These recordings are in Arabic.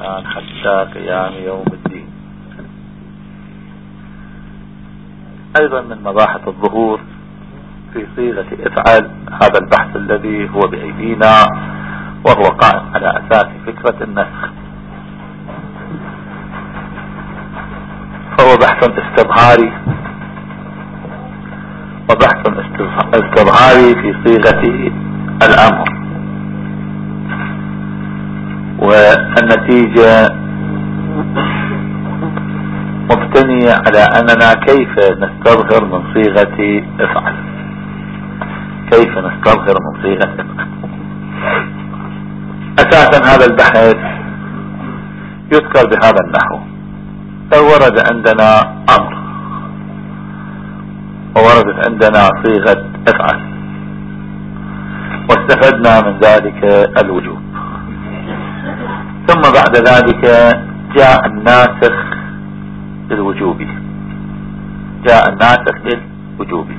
الإنسان حتى قيام يوم الدين. أيضا من مباحث الظهور في صيغة افعل هذا البحث الذي هو بأيدينا، وهو قائم على أساس فكرة النسخ، فهو بحث استظهاري، وبحث استظهاري في صيغة الأمر، والنتيجة مبتنية على أننا كيف نستظهر من صيغة افعل، كيف نستظهر من صيغة افعل. أساسا هذا البحث يذكر بهذا النحو: لو ورد عندنا أمر ووردت عندنا صيغة افعل واستفدنا من ذلك الوجوب، ثم بعد ذلك جاء الناسخ للوجوب، جاء الناسخ للوجوب.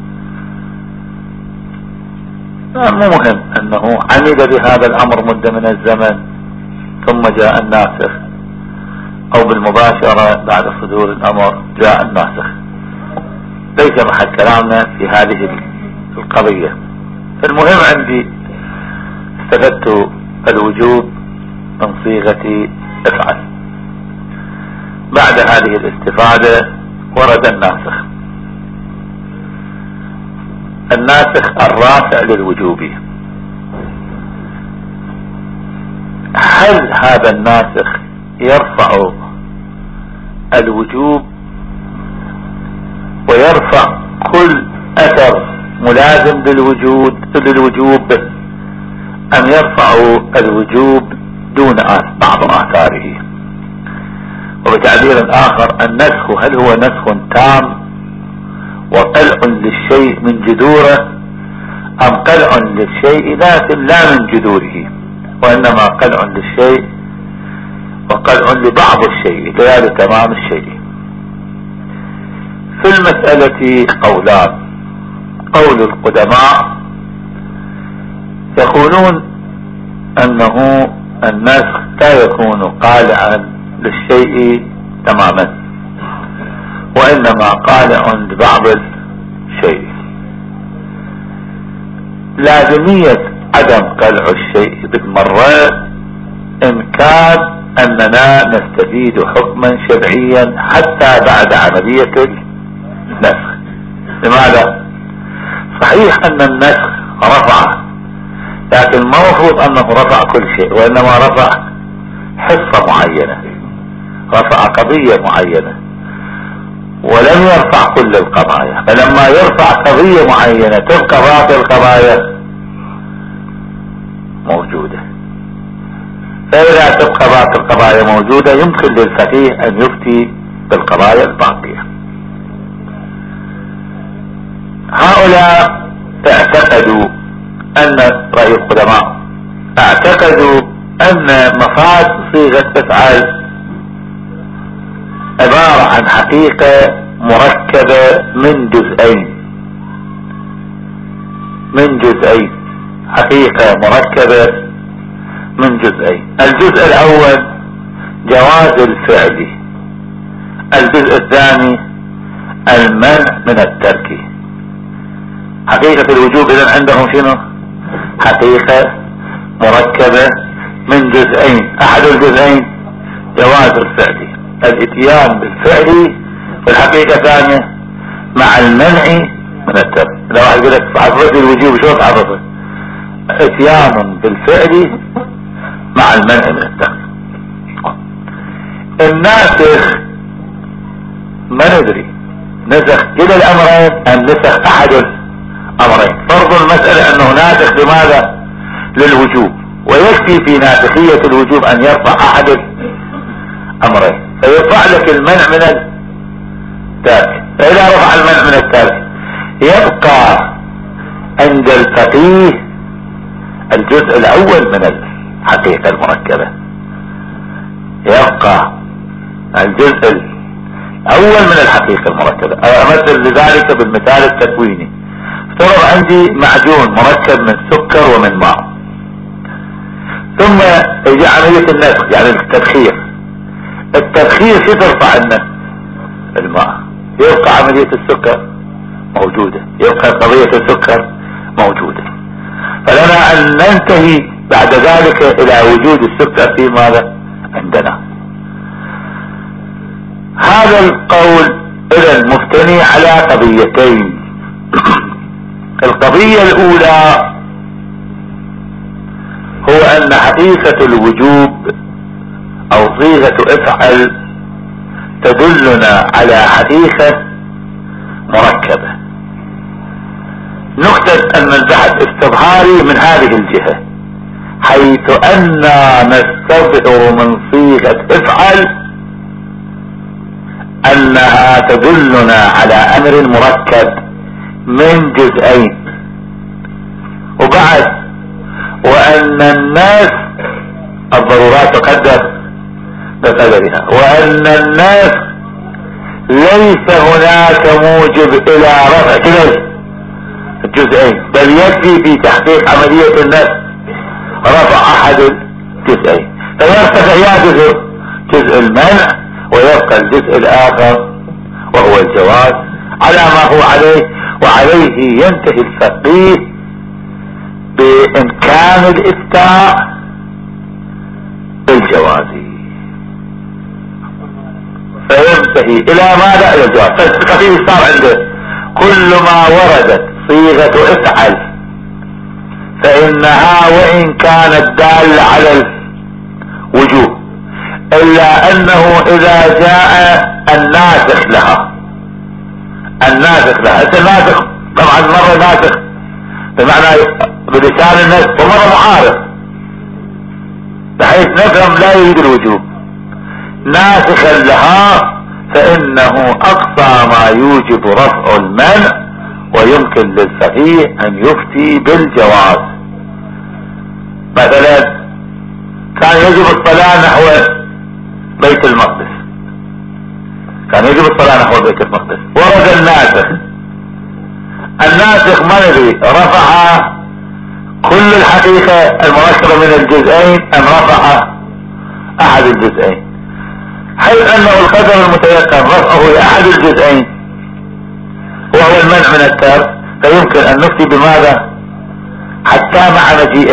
مو مهم أنه عمل بهذا الأمر مدة من الزمن ثم جاء الناسخ، أو بالمباشرة بعد صدور الأمر جاء الناسخ، ليس محل كلامنا في هذه القضية. فالمهم عندي استفدت الوجوب من صيغة افعل. بعد هذه الاستفادة ورد الناسخ، الناسخ الرافع للوجوب. هل هذا الناسخ يرفع الوجوب ويرفع كل اثر ملازم للوجوب، ام يرفع الوجوب دون بعض آثاره؟ وبتعبير آخر، النسخ هل هو نسخ تام وقلع للشيء من جذوره، أم قلع للشيء لا من جذوره، وإنما قلع للشيء وقلع لبعض الشيء لا لتمام الشيء؟ في المسألة قولان. قول القدماء يقولون أنه النسخ لا يكون قالعا للشيء تماما، وإنما قالع لبعض الشيء. لازمية عدم قلع الشيء بالمرة إن كان أننا نستفيد حكما شرعيا حتى بعد عملية النسخ. لماذا؟ صحيح أن النسخ رفع، لكن ما مفروض أنه رفع كل شيء، وإنما رفع حصة معينة، رفع قضية معينة، ولم يرفع كل القضايا. فلما يرفع قضية معينة تبقى باقي القضايا موجودة، فإذا تبقى باقي القضايا موجودة يمكن للفقيه أن يفتي بالقضايا الباقية. هؤلاء اعتقدوا أن رأي القدماء اعتقدوا أن مفاد صيغة افعل عبارة عن حقيقة مركبة من جزئين، حقيقة مركبة من جزئين. الجزء الأول جواز الفعل، الجزء الثاني المنع من الترك. حقيقة الوجوب إذن عندهم شنو؟ حقيقة مركبة من جزئين، أحد الجزئين جواز الفعل، الاتيان بالفعل، والحقيقة ثانية مع المنع من الترك. لو واحد يقول لك عرفت الوجوب شو تعرفه؟ اتيان بالفعل مع المنع من الترك. الناسخ ما ندري نسخ كلا الامرين ام نسخ احد الامرين. فرض المسألة انه ناسخ لماذا؟ للوجوب، ويكفي في ناسخية الوجوب ان يرفع احد الامرين، فيرفع لك المنع من الترك. فاذا رفع المنع من الترك يبقى عند الفقيه الجزء الاول من الحقيقة المركبة، يبقى الجزء الاول من الحقيقة المركبة. امثل لذلك بالمثال التكويني. افترض عندي معجون مركب من سكر ومن ماء، ثم يجي عملية النسخ يعني التبخير. التبخير شو ترفع الماء، يبقى عملية السكر موجودة، يبقى قضية السكر موجودة. فلنا ان ننتهي بعد ذلك الى وجود السكر في ماذا عندنا. هذا القول اذا مبتني على قضيتين. القضية الاولى هو ان حقيقة الوجوب او صيغة افعل تدلنا على حقيقة مركبة. نقطة ان البحث استظهاري من هذه الجهة، حيث اننا نستظهر من صيغة افعل انها تدلنا على امر مركب من جزئين. وبعد وان الناس الضرورات تقدر بقدرها، وان الناس ليس هناك موجب الى رفع كلا الجزئين، بل يكفي في تحقيق عملية النسخ رفع احد الجزئين، فيرتفع يا جزء المنع ويبقى الجزء الاخر وهو الجواز على ما هو عليه. وعليه ينتهي الفقيه بامكان الافتاء بالجواز، فينتهي الى ماذا؟ الى الجواز. فالفقيه صار عنده كل ما وردت صيغة افعل فانها وان كانت دالة على الوجوب، الا انه اذا جاء الناسخ لها الناسخ طبعا مرة ناسخ بمعنى بلسان الناس ومرة معارض بحيث نفهم لا يريد الوجوب، ناسخا لها فانه اقصى ما يوجب رفع المنع ويمكن للفقيه ان يفتي بالجواز. مثلا كان يجب الصلاة نحو بيت المقدس، ورد الناسخ ما ندري رفع كل الحقيقة المركبة من الجزئين ام رفع احد الجزئين، حيث انه القدر المتيقن رفعه لاحد الجزئين وهو المنع من الترك، فيمكن ان نفتي بماذا حتى مع مجيء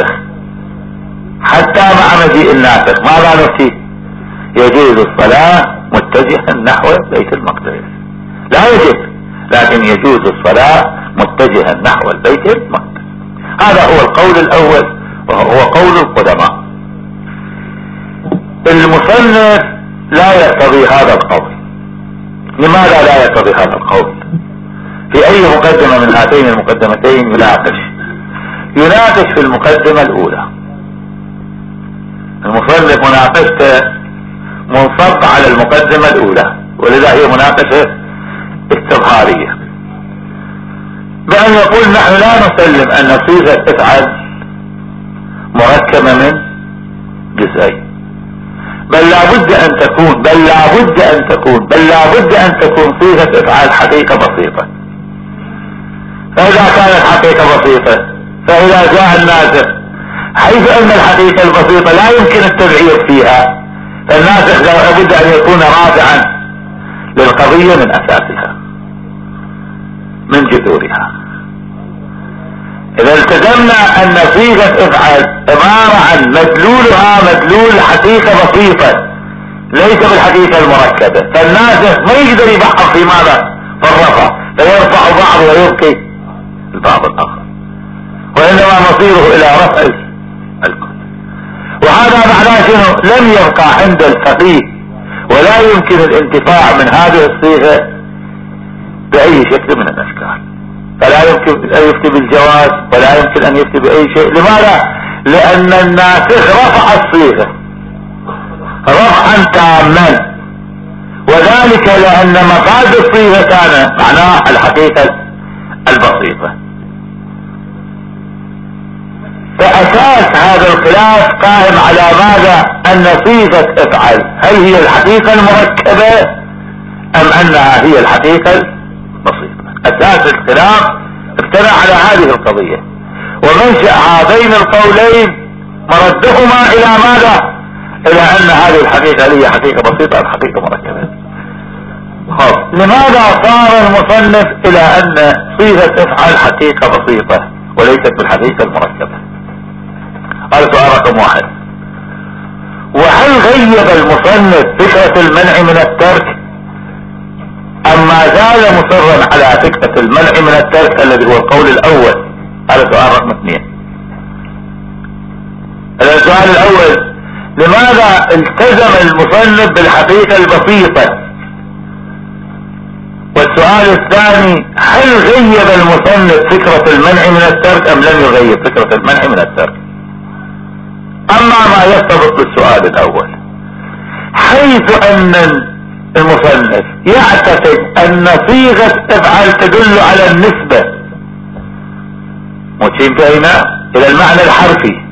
الناسخ ماذا نفتي؟ يجوز الصلاة متجها نحو بيت المقدس، لا يجب، لكن يجوز الصلاة متجها نحو البيت المقدس. هذا هو القول الاول وهو قول القدماء. المصنف لا يقتضي هذا القول. لماذا لا يقتضي هذا القول؟ في اي مقدمة من هاتين المقدمتين يناقش في المقدمة الاولى. المصنف مناقشته منصب على المقدمة الاولى، ولذا هي مناقشة استظهارية، بأن يقول نحن لا نسلم ان صيغة افعل مركبة من جزئين، بل لابد ان تكون صيغة افعال حقيقة بسيطة. فاذا كانت حقيقة بسيطة، فاذا جاء الناسخ حيث ان الحقيقة البسيطة لا يمكن التبعير فيها، فالناسخ لابد ان يكون رافعا للقضية من اساسها من جذورها. اذا التزمنا ان صيغة افعل عبارة عن مدلول حقيقة بسيطة ليس بالحقيقة المركبة، فالناسخ ما يقدر يبحر في ماذا؟ في الرفع، فيرفع بعض ويبقي البعض الاخر، وانما مصيره الى رفع الكل. وهذا معناه شنو؟ لم يبقى عند الفقيه ولا يمكن الانتفاع من هذه الصيغة باي شكل من الاشكال، فلا يمكن ان يفتي بالجواز ولا يمكن ان يفتي باي شيء. لماذا؟ لان الناسخ رفع الصيغة رفعا تاما، وذلك لان مفاد الصيغة كان معناه الحقيقة البسيطة. فاساس هذا الخلاف قائم على ماذا؟ ان صيغة افعل هل هي الحقيقة المركبة ام انها هي الحقيقة البسيطة. اساس الخلاف ابتنى على هذه القضية، ومنشأ هذين القولين مردهما الى ماذا؟ الى ان هذه الحقيقة هي حقيقة بسيطة ام حقيقة مركبة. لماذا صار المصنف الى ان صيغة افعل حقيقة بسيطة وليست بالحقيقة المركبة؟ هذا سؤال رقم واحد. وهل غيب المصنف فكرة المنع من الترك ام ما زال مصرا على فكرة المنع من الترك الذي هو القول الاول؟ هذا سؤال رقم اثنين. السؤال الاول: لماذا التزم المصنف بالحقيقة البسيطة؟ والسؤال الثاني: هل غيب المصنف فكرة المنع من الترك ام لم يغيب فكرة المنع من الترك؟ اما ما يرتبط بالسؤال الاول، حيث ان المصنف يعتقد ان صيغة افعل تدل على النسبة، وانتهينا الى المعنى الحرفي،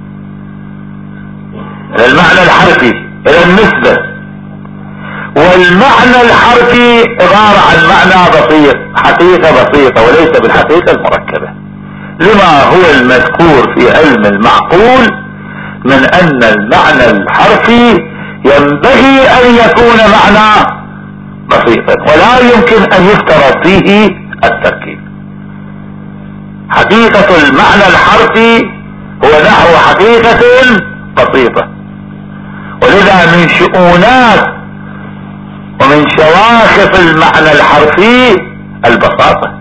الى المعنى الحرفي، الى النسبة، والمعنى الحرفي عبارة عن معنى بسيط، حقيقة بسيطة وليس بالحقيقة المركبة، لما هو المذكور في علم المعقول من ان المعنى الحرفي ينبغي ان يكون معنى بسيطا ولا يمكن ان يفترض فيه التركيب. حقيقة المعنى الحرفي هو نحو حقيقة بسيطة، ولذا من شؤونات ومن شواخص المعنى الحرفي البساطة.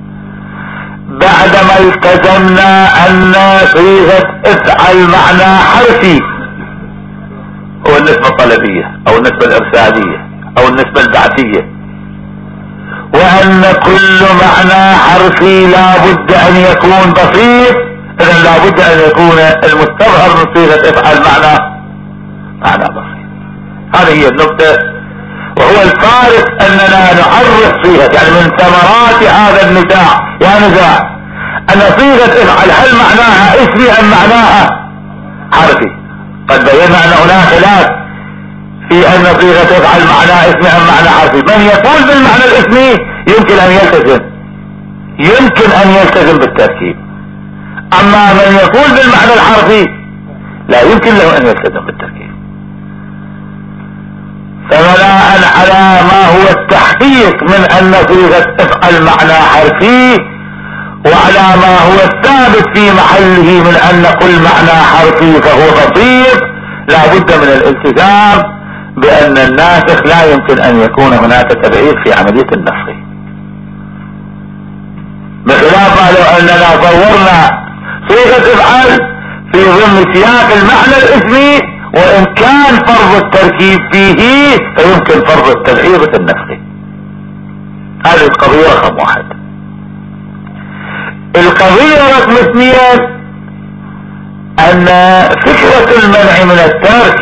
بعدما التزمنا ان صيغة افعل معنى حرفي هو النسبة الطلبية او النسبة الارسالية او النسبة البعثية، وان كل معنى حرفي لا بد ان يكون بسيط، اذا لا بد ان يكون المستظهر من صيغة افعل معنى بسيط. هذه هي النقطة، وهو الفارق اننا نعرف صيغة، يعني من ثمرات هذا النزاع ان صيغة افعل هل معناها اسمي ام معناها حرفي؟ قد بينا ان هناك خلاف في ان صيغة افعل معناها اسمي ام معنى حرفي. من يقول بالمعنى الاسمي يمكن ان يلتزم بالتركيب، اما من يقول بالمعنى الحرفي لا يمكن له ان يلتزم بالتركيب. فبناء على ما هو التحقيق من ان صيغة افعل معنى حرفي، وعلى ما هو الثابت في محله من ان كل معنى حرفي فهو بسيط، لا بد من الالتزام بان الناسخ لا يمكن ان يكون هناك تبعير في عملية النسخ، بخلاف ما لو اننا صورنا صيغة افعل في ضمن سياق المعنى الاسمي، وان كان فرض التركيب فيه فيمكن فرض التبعير في النسخ. هذه القضية رقم واحد. القضية رقم اثنين ان فكرة المنع من الترك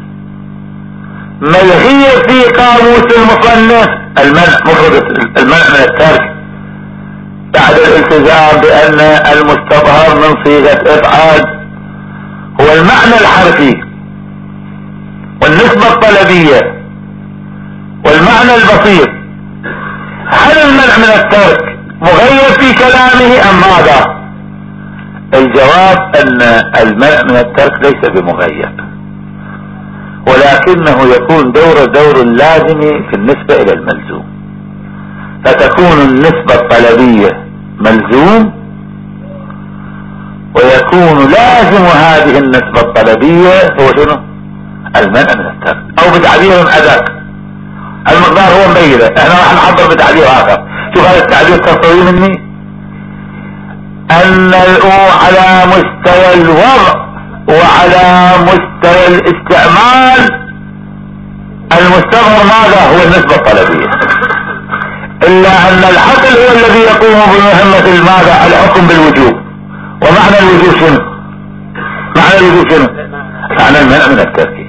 ملغية في قاموس المصنف. المنع من الترك بعد الالتزام بان المستظهر من صيغة افعال هو المعنى الحرفي والنسبة الطلبية والمعنى البسيط، هل المنع من الترك مغير في كلامه ام ماذا؟ الجواب ان المنع من الترك ليس بمغير، ولكنه يكون دور لازم في النسبة الى الملزوم، فتكون النسبة الطلبية ملزوم، ويكون لازم هذه النسبة الطلبية هو شنو؟ المنع من الترك، او بتعبير ادق المقدار هو مبينة. احنا راح نعبر بتعبير اخر. شوف هذا التعبير تصوي مني ان على مستوى الوضع وعلى مستوى الاستعمال المستظهر ماذا؟ هو النسبة الطلبية، الا ان العقل هو الذي يقوم بمهمة ماذا؟ الحكم بالوجوب. ومعنى الوجوب شنو؟ معنى المنع من الترك.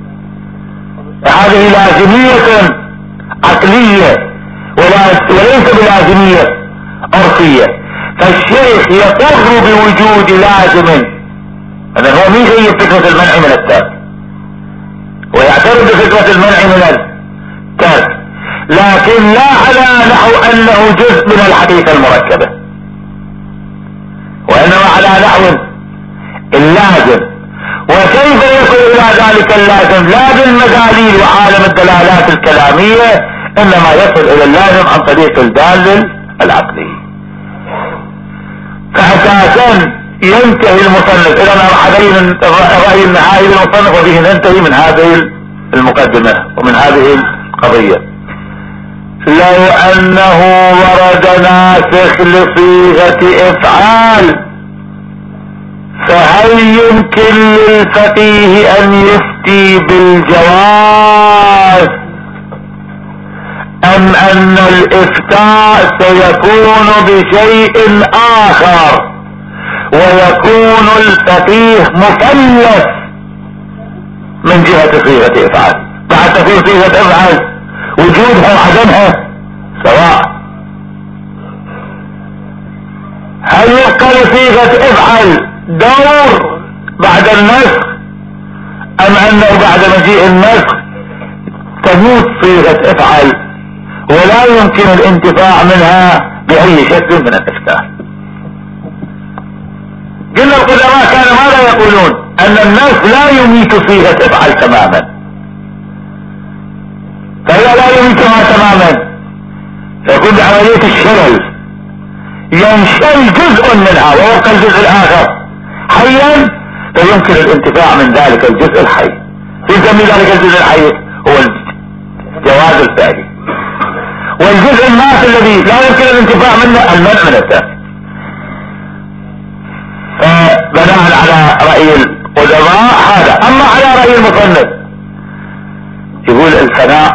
هذه لازمية عقلية وليس بلازمية عرفية. فالشيخ يقر بوجود لازم، هذا هو مين غير فكرة المنع من الترك، ويعترف بفكرة المنع من الترك، لكن لا على نحو انه جزء من الحقيقة المركبة، وانما على نحو اللازم وكيف يصل الى ذلك اللازم؟ لا بالمداليل وعالم الدلالات الكلامية، انما يصل الى اللازم عن طريق الدال العقلي. فاساسا ينتهي المصنف الى هذين الرأي النهائي للمصنف، وبه ننتهي من هذه المقدمة ومن هذه القضية. لو انه ورد ناسخ لصيغة افعال، فهل يمكن للفقيه ان يفتي بالجواز، ام ان الافتاء سيكون بشيء اخر، ويكون الفقيه مكلف من جهة صيغة افعال؟ بعد تكون صيغة افعال وجودها وعدمها سواء. هل يبقى لصيغة افعل دور بعد النسخ، ام انه بعد مجيء النسخ تموت صيغة افعل ولا يمكن الانتفاع منها باي شكل من الافتاء؟ قلنا القدماء كانوا ماذا يقولون؟ ان النسخ لا يميت صيغة افعل تماما، فهي لا يميتها تماما، فيكون بعملية الشلل ينشل جزء منها ويبقى الجزء الاخر حيا، فيمكن الانتفاع من ذلك الجزء الحي. يسمي ذلك الجزء الحي هو الجواز الفعلي، والجزء المات الذي لا يمكن الانتفاع منه المنع من الذات. فبناء على رأي القدماء هذا. اما على رأي المصنف يقول الفناء،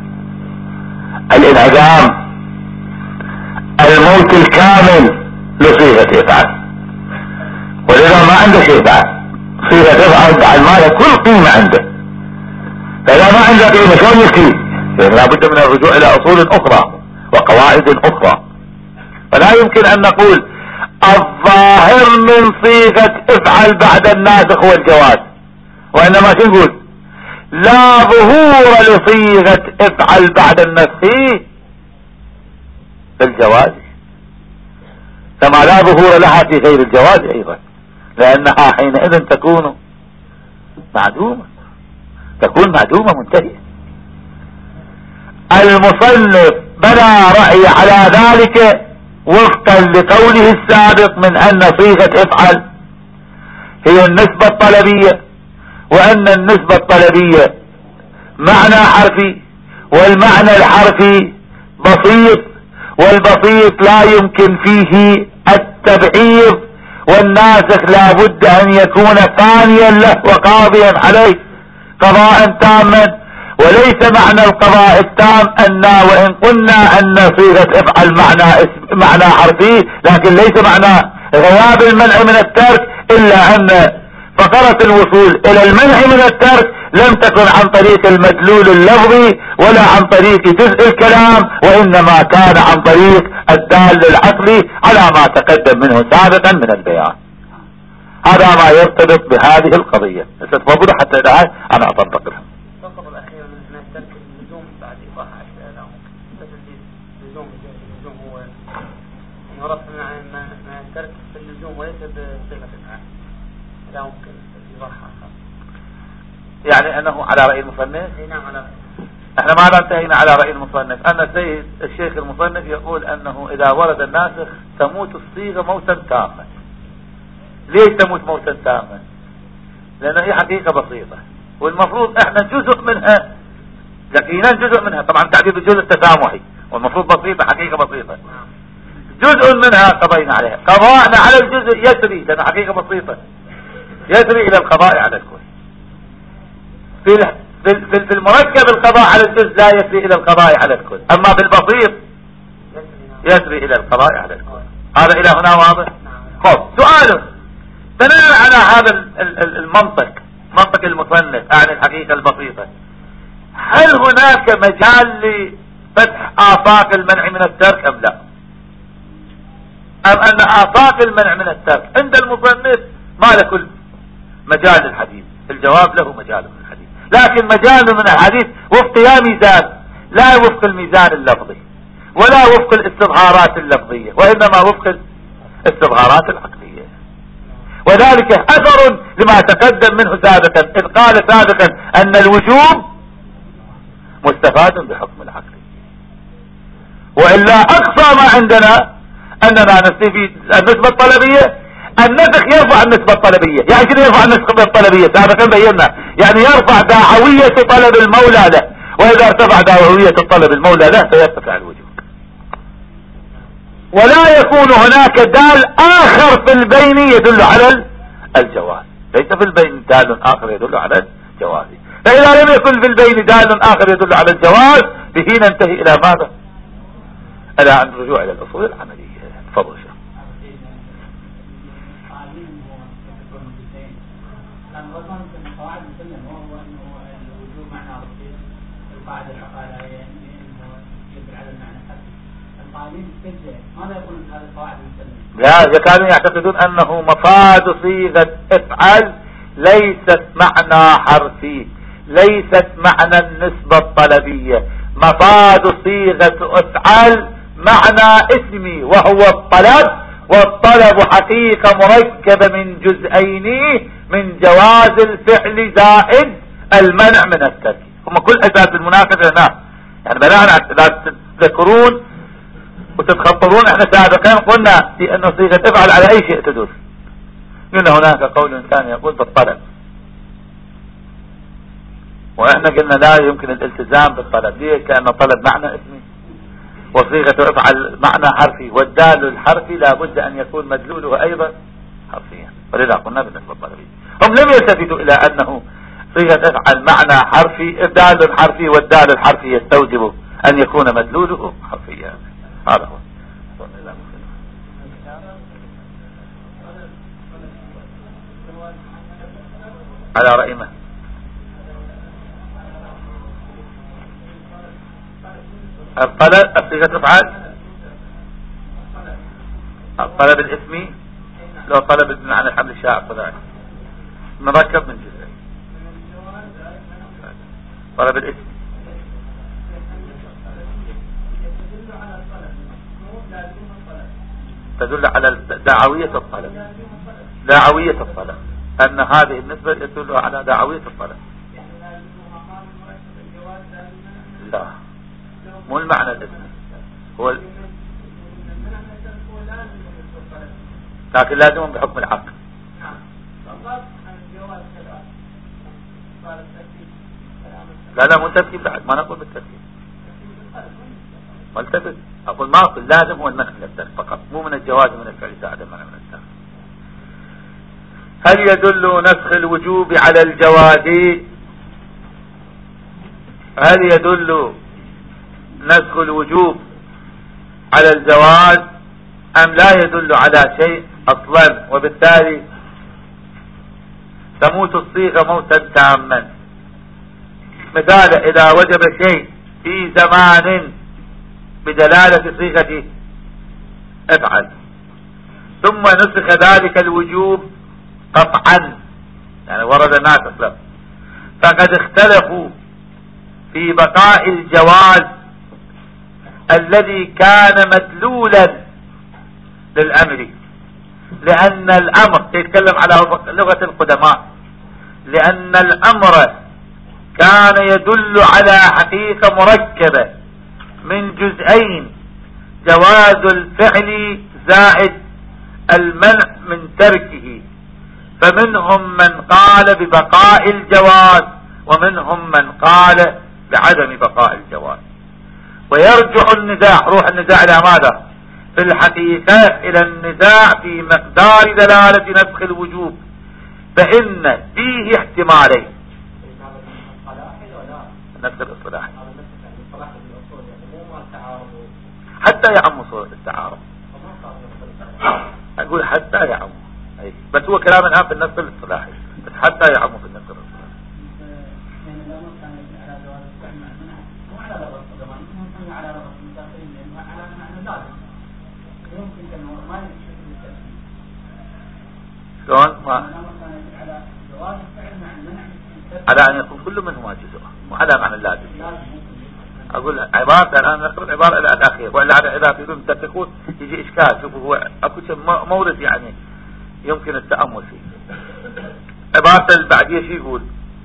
الانعدام، الموت الكامل لصيغة افعال، ولذا ما عنده شيء بعد صيغة افعال بعد ما له كل قيمة عنده، فإذا ما عنده قيمة شلون يفتي؟ لابد من الرجوع الى اصول اخرى وقواعد اخرى. فلا يمكن ان نقول الظاهر من صيغة افعل بعد الناسخ هو الجواز، وانما شو نقول؟ لا ظهور لصيغة افعل بعد النسخ بالجواز، كما لا ظهور لها في غير الجواز ايضا، لانها حينئذ تكون معدومة، تكون معدومة منتهية. المصنف بنى رأي على ذلك وفقا لقوله السابق من ان صيغة افعل هي النسبة الطلبية، وان النسبة الطلبية معنى حرفي، والمعنى الحرفي بسيط، والبسيط لا يمكن فيه التبعيض، والناسخ لا بد ان يكون ثانيا له وقاضيا عليه قضاء تاما. وليس معنى القضاء التام ان وان قلنا ان صيغة افعل معنى حرفي، لكن ليس معنى غياب المنع من الترك، الا ان فقرة الوصول الى المنع من الترك لم تكن عن طريق المدلول اللفظي ولا عن طريق جزء الكلام، وانما كان عن طريق الدال العقلي على ما تقدم منه سابقا من البيان. هذا ما يرتبط بهذه القضية. ستفضل حتى اذا انا اطبق لها. الفقرة الأخيرة من ترك اللزوم بعد إيضاح أشياء اللزوم هو يعرف من ترك اللزوم وليس بصيغة الفعل، لا ممكن إيضاحها. يعني أنه على رأي المصنف؟ نعم على رأي. احنا ما انتهينا على رأي المصنف. أن السيد الشيخ المصنف يقول أنه إذا ورد الناسخ تموت الصيغة موتا تاما. ليش تموت موتا تاما؟ لأنه هي حقيقة بسيطة، والمفروض احنا جزء منها، يقينا جزء منها، طبعا تعبير الجزء التسامحي، والمفروض بسيطة، حقيقة بسيطة، جزء منها قضينا عليها. قضاءنا على الجزء يسري، لأنه حقيقة بسيطة، يسري إلى القضاء على الكل. في المركب القضاء على الجزء لا يسري إلى القضاء على الكل، أما بالبسيط يسري إلى القضاء على الكل. هذا إلى هنا واضح؟ خب سؤال بناء على هذا المنطق، منطق المصنف عن الحقيقة البسيطة، هل هناك مجال لفتح آفاق المنع من الترك أم لا؟ أم أن آفاق المنع من الترك عند المصنف ما له كل مجال للحديث؟ الجواب له مجال من الحديث، لكن مجال من الحديث وفق يا ميزان، لا وفق الميزان اللفظي ولا وفق الاستظهارات اللفظية، وإنما وفق الاستظهارات العقلية. وذلك اثر لما تقدم منه سابقا، اذ قال سابقا ان الوجوب مستفاد بحكم العقل. وإلا اقصى ما عندنا اننا نستفيد النسبة الطلبية. النسخ يرفع النسبة الطلبية. يعني كده يرفع النسبة الطلبية، سابقا بينا، يعني يرفع دعوية طلب المولى له، واذا ارتفع دعوية الطلب المولى له فيرتفع الوجوب. ولا يكون هناك دال اخر في البين يدل على الجواز، ليس في البين دال اخر يدل على الجواز. فاذا لم يكن في البين دال اخر يدل على الجواز به ننتهي الى ماذا؟ الى الرجوع الى الاصول العملية. تفضل شيخ. لا، كانوا يعتقدون انه مفاد صيغة افعل ليست معنى حرفي، ليست معنى النسبة الطلبية. مفاد صيغة افعل معنى اسمي وهو الطلب، والطلب حقيقة مركبة من جزئين، من جواز الفعل زائد المنع من الترك. هم كل اساس المناقشة هنا. يعني بناء لا تذكرون وتتخطرون، احنا سابقا قلنا في انه صيغة افعل على اي شيء تدل. قلنا هناك قول ثاني يقول بالطلب، واحنا قلنا لا يمكن الالتزام بالطلب. ليه؟ كأن الطلب معنى اسمي وصيغة افعل معنى حرفي، والدال الحرفي لابد ان يكون مدلوله ايضا حرفيا، ولذا قلنا بالنسبة الطلبية. هم لم يلتفتوا الى انه صيغة افعل معنى حرفي، دال حرفي، والدال الحرفي يستوجب ان يكون مدلوله حرفيا. هذا هو. على رأي من؟ الطلب صيغة افعال، الطلب الاسمي لو طلب بمعنى الحمل الشائع الطبيعي مركب من جزئين. طلب الاسم تدل على دعوية الطلب، دعوية الطلب، ان هذه النسبة تدل على دعوية الطلب. لا، مو المعنى الاسمي، هو لكن لازم بحكم العقل. لا مو تركيب بعد، ما نقول بالتركيب، ملتفت. اقول ما اقول لازم هو المنع من الترك فقط، مو من الجواز من الفعل ساعد المنع من الترك. هل يدل نسخ الوجوب على الجواز؟ هل يدل نسخ الوجوب على الجواز ام لا يدل على شيء اصلا؟ وبالتالي تموت الصيغة موتا تاما. مثال، اذا وجب شيء في زمان بدلالة صيغة افعل ثم نسخ ذلك الوجوب قطعا، يعني ورد الناس اسلم، فقد اختلفوا في بقاء الجواز الذي كان مدلولا للامر، لان الامر يتكلم على لغة القدماء، لان الامر كان يدل على حقيقة مركبة من جزئين، جواز الفعل زائد المنع من تركه. فمنهم من قال ببقاء الجواز ومنهم من قال بعدم بقاء الجواز. ويرجع النزاع، روح النزاع الى ماذا؟ في الحقيقة الى النزاع في مقدار دلالة نسخ الوجوب، فإن فيه احتمالين. نسخ الاصطلاحي حتى يعم صورة التعارض، اقول حتى يعم، بس هو كلام الان في النسخ الاصطلاحي، بس حتى يعم في النسخ الاصطلاحي. شلون؟ ما على ان يكون كل منهما جزء، وعلى معنى اللازم. اقول عبارة الان نقرأ عبارة الى الاخير، والا اذا بدون تتكون يجي اشكال. شوفوا هو اكو شيء مورد يعني يمكن التأمل فيه. عبارة البعدية شو يقول؟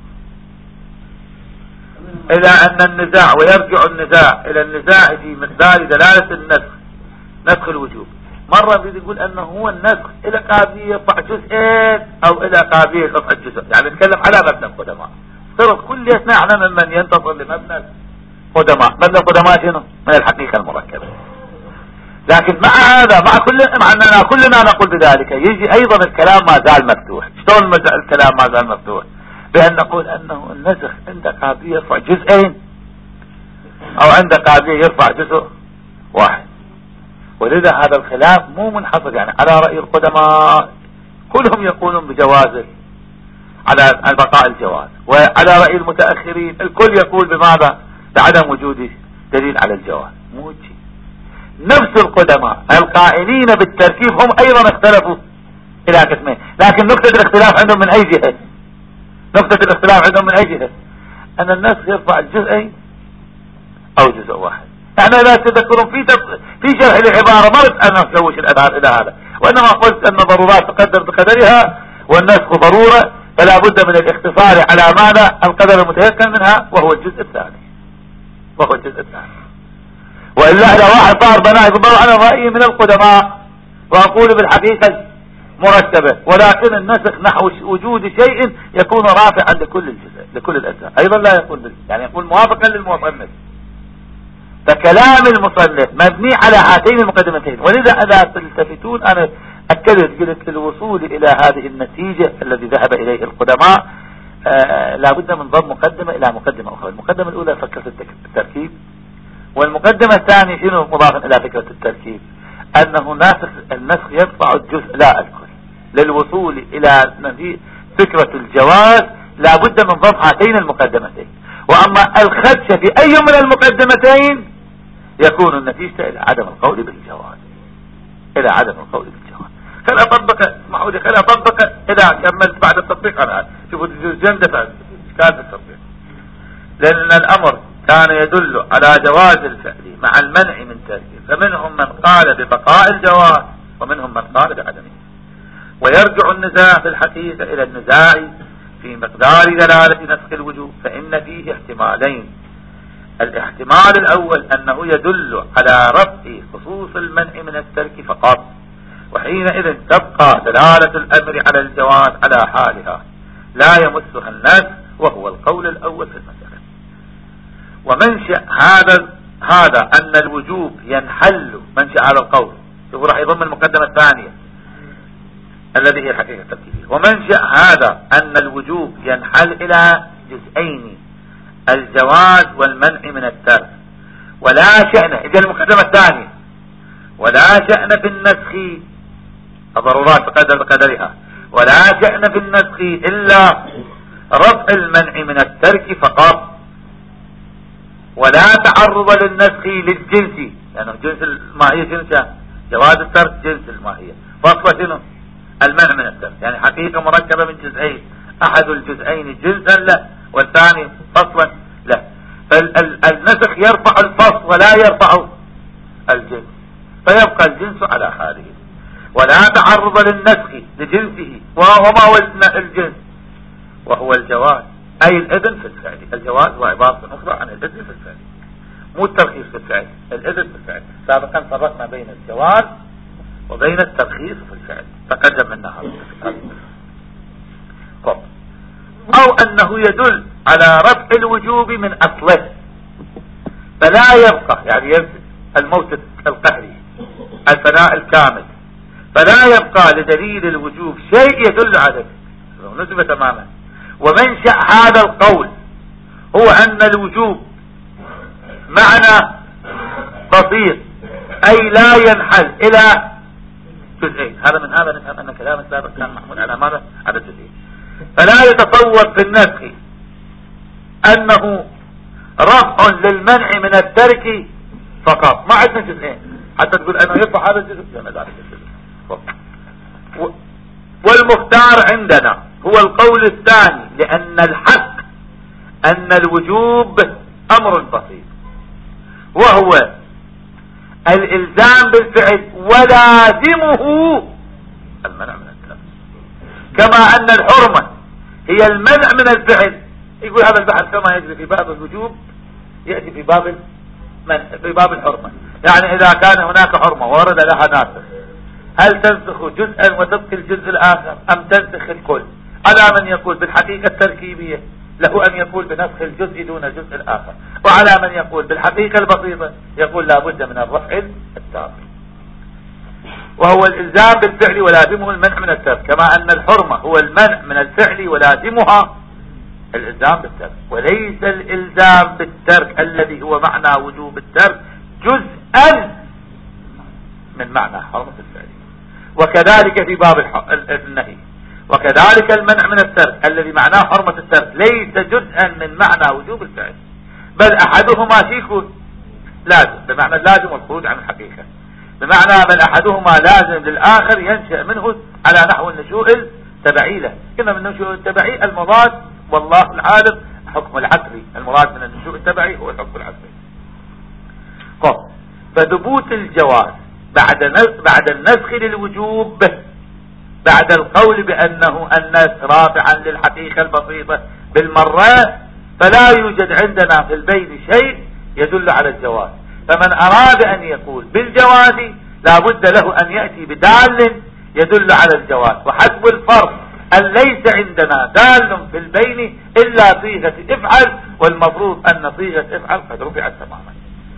إلى أن النزاع، ويرجع النزاع إلى النزاع في مقدار دلالة النسخ، نسخ الوجوب. مرة بيد يقول أنه هو النسخ إلى قابلية يرفع جزئين أو إلى قابلية يرفع الجزء، يعني نتكلم على مبنى القدماء. صرت كليتنا احنا ممن ينتصر لمبنى القدماء. مبنى القدماء شنو؟ من الحقيقة المركبة. لكن مع هذا مع أننا كلنا نقول بذلك، يجي أيضا الكلام ما زال مفتوح. شلون الكلام ما زال مفتوح؟ بأن نقول أنه النسخ عند قابلية يرفع جزئين أو عند قابلية يرفع جزء واحد. ولذا هذا الخلاف مو منحصر يعني على رأي القدماء، كلهم يقولون بجوازه على بقاء الجواز، وعلى رأي المتأخرين الكل يقول بماذا؟ بعدم وجود دليل على الجواز. مو شيء. نفس القدماء القائلين بالتركيب هم أيضا اختلفوا إلى قسمين، لكن نقطة الاختلاف عندهم من أي جهة؟ نقطة الاختلاف عندهم من أي جهة؟ أن النسخ يرفع الجزئين أو جزء واحد. يعني لا تذكرون في شرح العبارة ما رد أن نشوش الأذهان إلى هذا، وإنما قلت أن ضرورات تقدر بقدرها والنسخ ضرورة، فلا بد من الاختصار على ماذا؟ القدر المتيقن منها وهو الجزء الثاني. وإلا إذا واحد صار بناء يقول على رأيي من القدماء وأقول بالحقيقة مرتبة، ولكن النسخ نحو وجود شيء يكون رافعا لكل الجزء لكل الأجزاء، أيضا لا يقول يعني يقول موافقا للمصنف. فكلام المصنف مبني على هاتين المقدمتين. ولذا إذا تلتفتون أنا أكدت قلت الوصول إلى هذه النتيجة الذي ذهب إليه القدماء لابد من ضم مقدمة إلى مقدمة أخرى. المقدمة الأولى فكرة التركيب، والمقدمة الثانية شنو مضافا إلى فكرة التركيب؟ أنه النسخ يرفع الجزء لا الكل. للوصول إلى فكرة الجواز لابد من ضم هاتين المقدمتين. وأما الخدش في أي من المقدمتين يكون النتيجة إلى عدم القول بالجواز. خلي أطبق اسمحوا لي خلي أطبق إذا كملت بعد التطبيق أنا شوفوا جندة إشكال التطبيق. لأن الأمر كان يدل على جواز الفعل مع المنع من تركه، فمنهم من قال ببقاء الجواز ومنهم من قال بعدمه. ويرجع النزاع في الحقيقة إلى النزاع في مقدار دلالة نسخ الوجوب، فإن فيه احتمالين. الاحتمال الأول أنه يدل على رفع خصوص المنع من الترك فقط، وحينئذ تبقى دلالة الأمر على الجواز على حالها لا يمسها النسخ، وهو القول الأول في المسألة. ومنشأ هذا أن الوجوب ينحل منشأ هذا القول، شوفوا راح يضم المقدمة الثانية الذي هي الحقيقة التركيبية. ومنشأ هذا أن الوجوب ينحل إلى جزئين، الجواز والمنع من الترك، ولا شأن إذا المقدمة الثانية ولا شأن في النسخ الضرورات تقدر بقدرها، ولا شأن في النسخ إلا رفع المنع من الترك فقط، ولا تعرض للنسخ للجنس، يعني جنس الماهية جنس جواز الترك جنس الماهية، فاصلة شنو؟ المنع من الترك، يعني حقيقة مركبة من جزئين، أحد الجزئين جنسا له والثاني فصلا له. فالنسخ يرفع الفصل ولا يرفع الجنس، فيبقى الجنس على حاله، ولا تعرض للنسخ لجنسه وما هو الجنس وهو الجواز، أي الإذن في الفعل. الجواز هو عبارة أخرى عن الإذن في الفعل، مو الترخيص في الفعل، الإذن في الفعل. سابقا فرقنا بين الجواز وبين الترخيص في الفعل، تقدم منا هذا. أو أنه يدل على رفع الوجوب من أصله، فلا يبقى يعني ينفذ الموت القهري الفناء الكامل، فلا يبقى لدليل الوجوب شيء يدل عليه، نسبة تماما. ومنشأ هذا القول هو أن الوجوب معنى بسيط، أي لا ينحل إلى جزئين. هذا من هذا نفهم أن كلام السابق كان محمول على ماذا؟ على الجزئين. فلا يتصور في النسخ أنه رفع للمنع من الترك فقط، ما عندنا جزئين حتى تقول أنه يرفع هذا الجزء دون ذلك الجزء. والمختار عندنا هو القول الثاني، لأن الحق أن الوجوب أمر بسيط، وهو الإلزام بالفعل ولازمه المنع من الترك. كما أن الحرمة هي المنع من الفعل. يقول هذا البحث كما يجري في باب الوجوب يأتي في باب في باب الحرمة. يعني إذا كان هناك حرمة ورد لها ناسخ، هل تنسخ جزءا وتبقي الجزء الآخر أم تنسخ الكل؟ على من يقول بالحقيقة التركيبية له أن يقول بنسخ الجزء دون الجزء الآخر، وعلى من يقول بالحقيقة البسيطة يقول لا بد من الرفع التام، وهو الإلزام بالفعل ولازمه المنع من الترك، كما أن الحرمة هو المنع من الفعل ولازمها الإلزام بالترك، وليس الإلزام بالترك الذي هو معنى وجوب الترك جزءا من معنى حرمة الفعل. وكذلك في باب النهي، وكذلك المنع من الترك الذي معناه حرمة الترك ليس جزءا من معنى وجوب الفعل، بل أحدهما شيء لازم بمعنى اللازم والخروج عن الحقيقة، بمعنى بل أحدهما لازم للآخر ينشأ منه على نحو النشوء التبعي له. كما من النشوء التبعي المراد والله العالم حكم العقلي، المراد من النشوء التبعي هو الحكم العقلي. فثبوت الجواز بعد النسخ للوجوب بعد القول بأنه النسخ رافعا للحقيقة البسيطة بالمرة، فلا يوجد عندنا في البين شيء يدل على الجواز. فمن أراد أن يقول بالجواز لا بد له أن يأتي بدال يدل على الجواز، وحسب الفرق أن ليس عندنا دال في البين إلا صيغة افعل، والمفروض أن صيغة افعل قد رفعت تماما.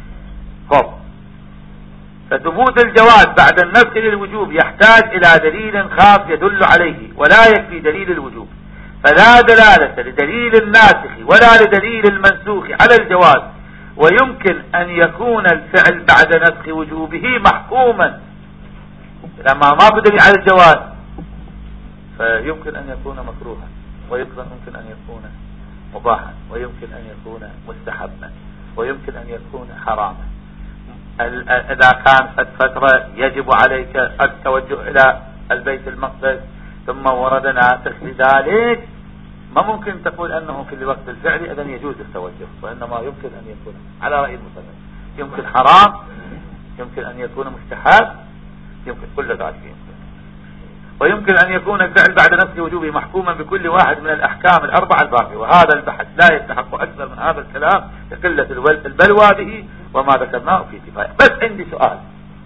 فثبوت الجواز بعد النسخ للوجوب يحتاج إلى دليل خاص يدل عليه، ولا يكفي دليل الوجوب، فلا دلالة لدليل الناسخ ولا لدليل المنسوخ على الجواز، ويمكن أن يكون الفعل بعد نسخ وجوبه محكوما. لما ما في دليل على الجواز فيمكن أن يكون مكروها، ويمكن أن يكون مباحا، ويمكن أن يكون مستحبا، ويمكن أن يكون حراما. إذا كان فترة يجب عليك التوجه إلى البيت المقدس ثم ورد ناسخ لذلك، ما ممكن تقول أنه في الوقت الفعلي إذن يجوز التوجه، وإنما يمكن أن يكون على رأي المصنف يمكن حرام، يمكن أن يكون مستحب، يمكن كل ذلك يمكن. ويمكن أن يكون الفعل بعد نسخ وجوبه محكوما بكل واحد من الأحكام الأربعة الباقية، وهذا البحث لا يستحق أكثر من هذا الكلام لقلة البلوى به وما ذكرناه في كفاية. بس عندي سؤال،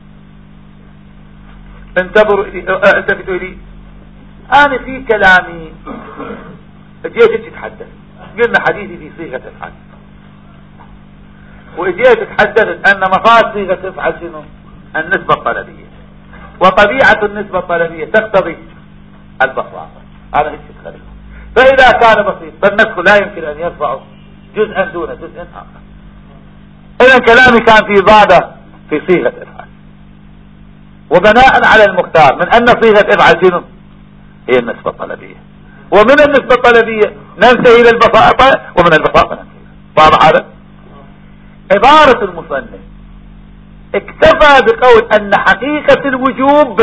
التفتوا لي. أنا في كلامي اجيت تتحدث، قلنا حديثي في صيغة افعل، واجيت تتحدث أن مفاد صيغة افعل شنو؟ النسبة الطلبية، وطبيعة النسبة الطلبية تقتضي البساطة. هذا هيك تخليه. فإذا كان بسيط فالنسخ لا يمكن أن يرفع جزءا دون جزء آخر. إذا كلامي كان في ضادة في صيغة افعل، وبناء على المختار من أن صيغة افعل شنو؟ هي النسبة الطلبية، ومن النسبة الطلبية ننتهي إلى البساطة، ومن البساطة ننتهي. واضح هذا؟ عبارة المصنف اكتفى بقول أن حقيقة الوجوب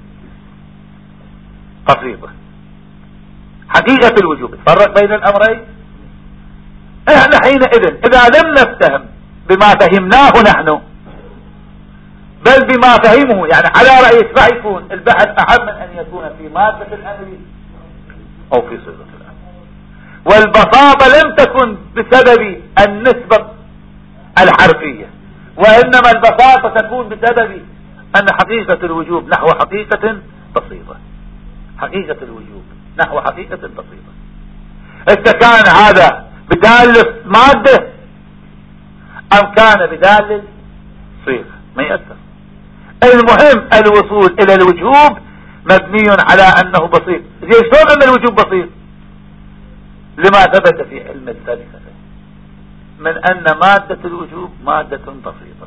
قصيدة. حقيقة الوجوب فرق بين الأمرين. احنا حينئذ إذا لم نفتهم بما فهمناه نحن بل بما فهمه، يعني على رأي فيكون البحث أهم من أن يكون في مادة الأمر أو في صيغة الأمر. والبساطة لم تكن بسبب النسبة الحرفية، وإنما البساطة تكون بسبب أن حقيقة الوجوب نحو حقيقة بسيطة. حقيقة الوجوب نحو حقيقة بسيطة. إذا كان هذا بدال مادة أم كان بدال صيغة ما يأثر. المهم الوصول إلى الوجوب مبني على أنه بسيط. شلون أن الوجوب بسيط؟ لما ثبت في علم الفلسفة من أن مادة الوجوب مادة بسيطة.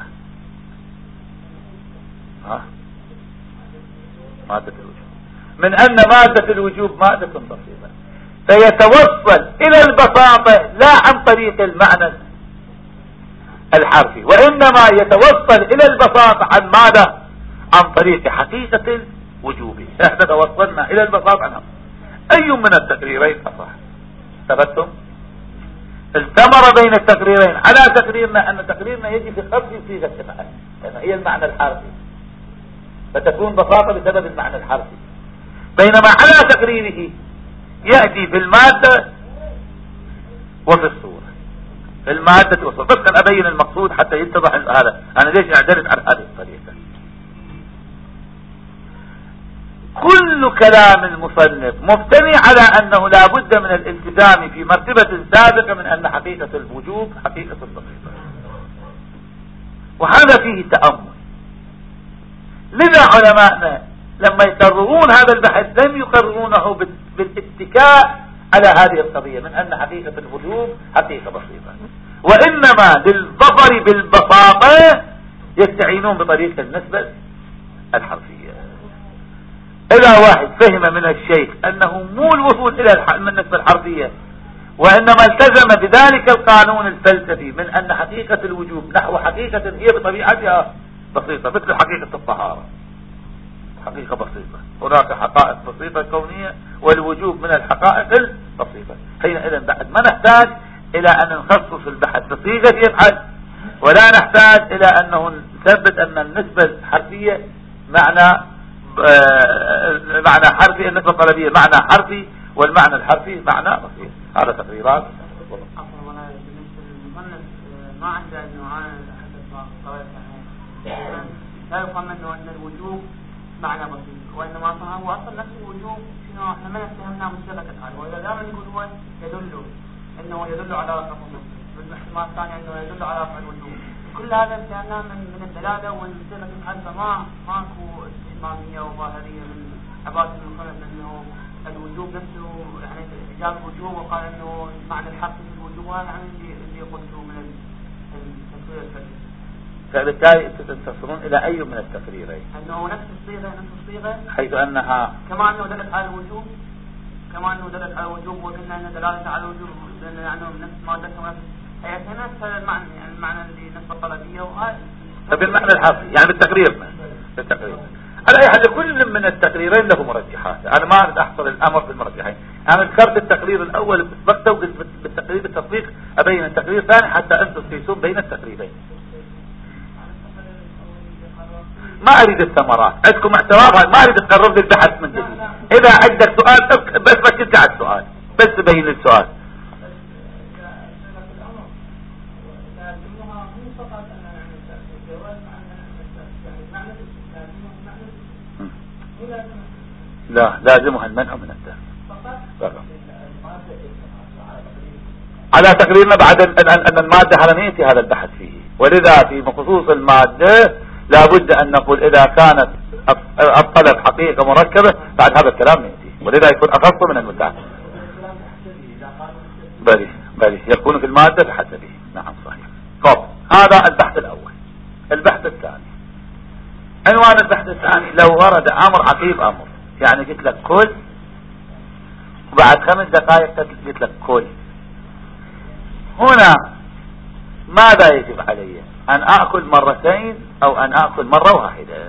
مادة الوجوب من أن مادة الوجوب مادة بسيطة، فيتوصل إلى البساطة لا عن طريق المعنى الحرفي، وإنما يتوصل إلى البساطة عن ماذا؟ عن طريق حقيقة الوجوب. احنا توصلنا إلى البساطة عنها. أي من التقريرين أصح؟ ثبتم؟ الثمرة بين التقريرين على تقريرنا أن تقريرنا يجي في خفض صيغة افعل، لأن هي المعنى الحرفي، فتكون بساطة بسبب المعنى الحرفي. بينما على تقريره يأتي في المادة وفي الصورة. في المادة والصورة. بس كان أبين المقصود حتى يتضح هذا. أنا ليش أعترض على هذه الطريقة؟ كل كلام المصنف مبتني على أنه لا بد من الالتزام في مرتبة سابقة من أن حقيقة الوجوب حقيقة البسيطة، وهذا فيه تأمل. لذا علماءنا لما يقررون هذا البحث لم يقررونه بالاتكاء على هذه القضية من أن حقيقة الوجوب حقيقة بسيطة، وإنما للظفر بالبساطة يستعينون بطريقة النسبة الحرفية. إذا واحد فهم من الشيخ أنه مو الوصول إلى النسبة الحرفية، وإنما التزم بذلك القانون الفلسفي من أن حقيقة الوجوب نحو حقيقة هي بطبيعتها بسيطة، مثل حقيقة الطهارة حقيقة بسيطة. هناك حقائق بسيطة كونية والوجوب من الحقائق البسيطة. حينئذ بعد ما نحتاج إلى أن نخصص البحث بصيغة يفعل، ولا نحتاج إلى أنه نثبت أن النسبة الحرفية معنى حرفي، النسبة الطلبية معنى حرفي والمعنى الحرفي معنى بسيط. هذا تقريرات. ما عنده نوعان لا يفهم انه ان الوجوب معنى بسيط، وانما اصلا هو اصلا نفس الوجوب شنو احنا ما نفهمناه من صيغه الحال، وإذا دائما يقول هو يدل على رفع الوجوب، بالاحتمال الثاني انه يدل على رفع الوجوب. كل هذا فهمناه من الدلاله ومن صيغه الحال، ماكو استحماميه وظاهريه من عباره المصنف انه الوجوب نفسه يعني جاب الوجوب وقال انه معنى الحق في الوجوب، وهذا يعني اللي قلته من التفسير الفلسفي. فبالتالي تنتصرون إلى أي من التقريرين؟ أنه نفس الصيغة حيث أنها كما أنه دلت على الوجوب، وقلنا أن دلالة على الوجوب يعني نفس مادته ونفس هيئتها نفس المعنى، يعني المعنى اللي نفس الطلبية، وهذا بالمعنى الحرفي يعني بالتقرير. على أي حال كل من التقريرين له مرجحات. أنا ما أريد أحصر الأمر في المرجحين. أنا ذكرت التقرير الأول بسبقته بالتقرير بالتطبيق أبين التقرير الثاني حتى أنتم تقيسون بين التقريرين. ما أريد الثمرات، عندكم اعتراض، ما أريد تقرر البحث من جديد. إذا عندك سؤال بس ركز على السؤال، بس بين السؤال. لا لازمها المنع من الدفع على تقريرنا بعد أن المادة حرمية هذا البحث فيه، ولذا في خصوص المادة لابد أن نقول إذا كانت الطلب حقيقة مركبة بعد هذا الكلام يأتي، ولذا يكون أخص من المدعى. بلي يكون في المادة بحسبه. نعم صحيح. طب هذا البحث الأول. البحث الثاني، عنوان البحث الثاني: لو ورد أمر عقيب أمر، يعني قلت لك كل وبعد 5 دقائق قلت لك كل، هنا ماذا يجب علي؟ أن أأكل مرتين أو أن أأكل مرة واحدة؟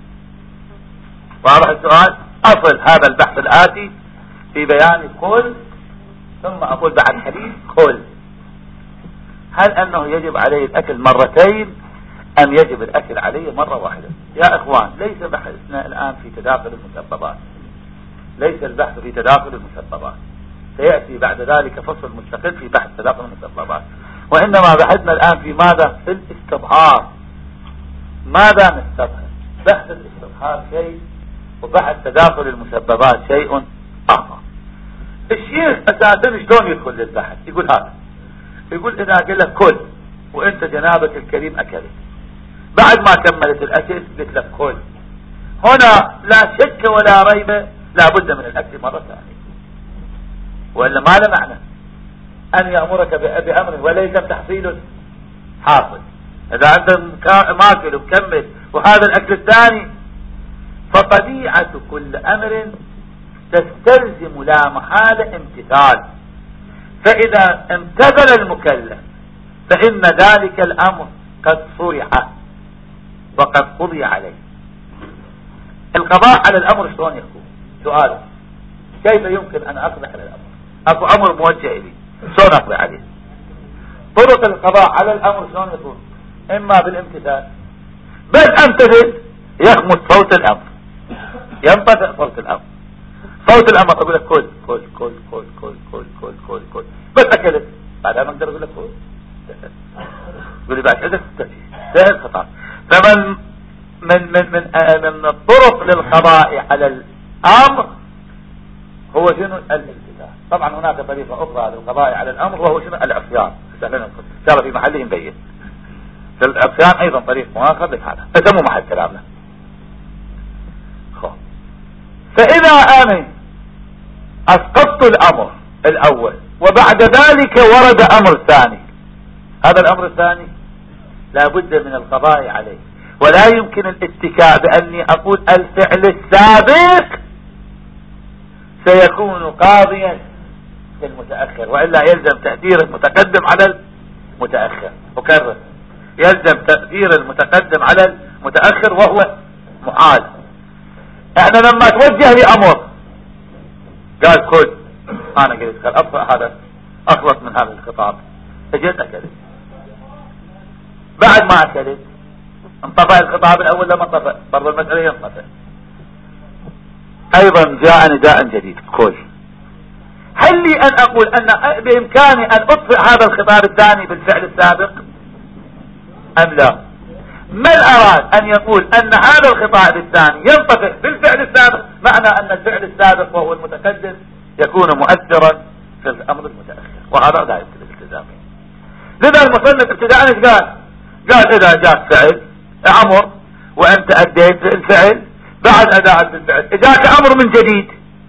واضح السؤال؟ أصل هذا البحث الآتي في بيان كل، ثم أقول بعد حديث كل. هل أنه يجب علي الأكل مرتين أم يجب الأكل علي مرة واحدة؟ يا إخوان، ليس بحثنا الآن في تداخل المسببات، ليس البحث في تداخل المسببات، سيأتي بعد ذلك فصل مستقل في بحث تداخل المسببات، وإنما بحثنا الآن في ماذا؟ في الاستظهار. ماذا نستظهر؟ بحث الاستظهار شيء، وبحث تداخل المسببات شيء آخر. الشيخ أساسا شلون يدخل للبحث؟ يقول هذا، يقول إذا قال لك كل وإنت جنابك الكريم أكلت، بعد ما كملت الأكل قلت لك كل، هنا لا شك ولا ريب لا بد من الأكل مرة ثانية، وإلا ما له معنى أن يأمرك بأمر وليس تحصيل حاصل. إذا أنت ماكل ومكمل وهذا الأكل الثاني، فطبيعة كل أمر تستلزم لا محالة امتثال، فإذا امتثل المكلف فإن ذلك الأمر قد صرح وقد قضي عليه. القضاء على الأمر شلون يكون؟ سؤال: كيف يمكن أن أقضي على الأمر؟ أكو أمر موجه إلي، شلون أقضي عليه؟ طرق القضاء على الأمر شلون يكون؟ إما بالامتثال، بس أمتثل يخمس صوت الأمر، ينطفئ صوت الأمر، فوت الامر اقول لك كل كل كل كل كل كل كل كل كل بس اكلت بعدها ما اقدر اقول لك كل يقول لي بعد اذا سهل الخطاب. فمن من الطرق للقضاء على الامر هو شنو الالتزام. طبعا هناك طريقة اخرى للقضاء على الامر وهو شنو العصيان، ان شاء الله في محله مبين. العصيان ايضا طريق مؤخر لهذا، بس مو محل كلامنا. فاذا انا اسقطت الامر الاول وبعد ذلك ورد امر ثاني، هذا الامر الثاني لا بد من القضاء عليه، ولا يمكن الاتكاء باني اقول الفعل السابق سيكون قاضيا في المتأخر، وإلا يلزم تأثير المتقدم على المتأخر. أكرر، يلزم تأثير المتقدم على المتأخر وهو محال. احنا لما توجه لي امر قال كل، انا قلت قال ابقى هذا اخلص من هذا الخطاب، اجيت اكلت، بعد ما اكلت انطفأ الخطاب الاول لما انطفأ برضو المسألة ينطفأ، ايضا جاء نداء جديد كل. هل لي ان اقول ان بامكاني ان اطفئ هذا الخطاب الثاني بالفعل السابق ام لا؟ من اراد ان يقول ان هذا الخطاب الثاني ينطفئ بالفعل السابق، معنى ان الفعل السابق وهو المتقدم يكون مؤثرا في الامر المتأخر، وهذا لا يمكن الالتزام. لذا المصنف ابتداء قال اذا جاء فعل امر وانت اديت الفعل، بعد اداء الفعل اجاك امر من جديد،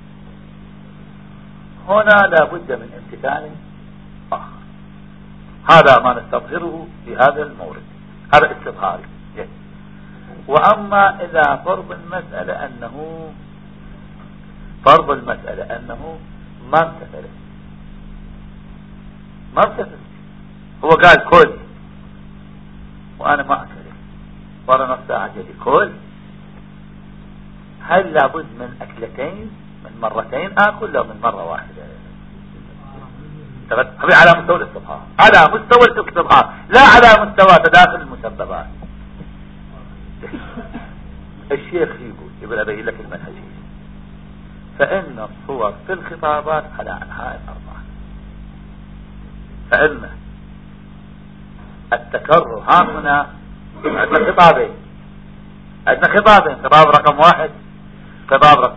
هنا لا بد من امتثال اخر. هذا ما نستظهره في هذا المورد، هذا استظهاري. واما اذا فرض المسألة انه ما امتثل، هو قال كل وانا ما اكله ورا نص عجلي كل، هل لابد من اكلتين من مرتين اكل لو من مرة واحدة؟ على مستوى الاستظهار، على مستوى الاستظهار، لا على مستوى تداخل المسببات. الشيخ يقول ابين لك المنهجية، فإن الصور في الخطابات على أنحاء الأربعة، فإن التكرر هنا عندنا خطابين، خطاب رقم 1، خطاب رقم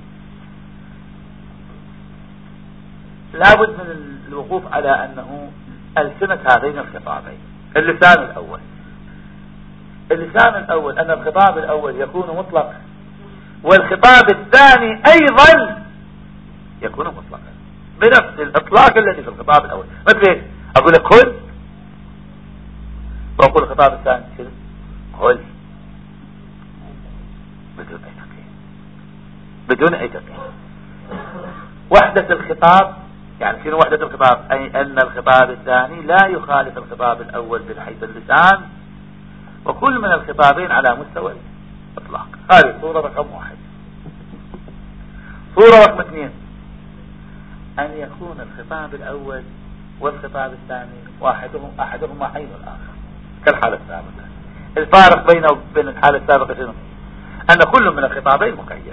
2. لابد من الوقوف على أنه ألسنة هذين الخطابين. اللسان الأول أن الخطاب الأول يكون مطلق، والخطاب الثاني أيضا يكون مطلقا بنفس الإطلاق الذي في الخطاب الأول. مثل أقول لك كل، وأقول الخطاب الثاني كل بدون أي تقييد. وحدة الخطاب يعني شنو وحدة الخطاب؟ أي أن الخطاب الثاني لا يخالف الخطاب الأول من حيث اللسان، وكل من الخطابين على مستوى الإطلاق. هذه صورة رقم 1. صورة رقم 2 أن يكون الخطاب الأول والخطاب الثاني أحدهما عين الآخر كالحالة السابقة. الفارق بينه وبين الحالة السابقة شنو؟ أن كل من الخطابين مقيد،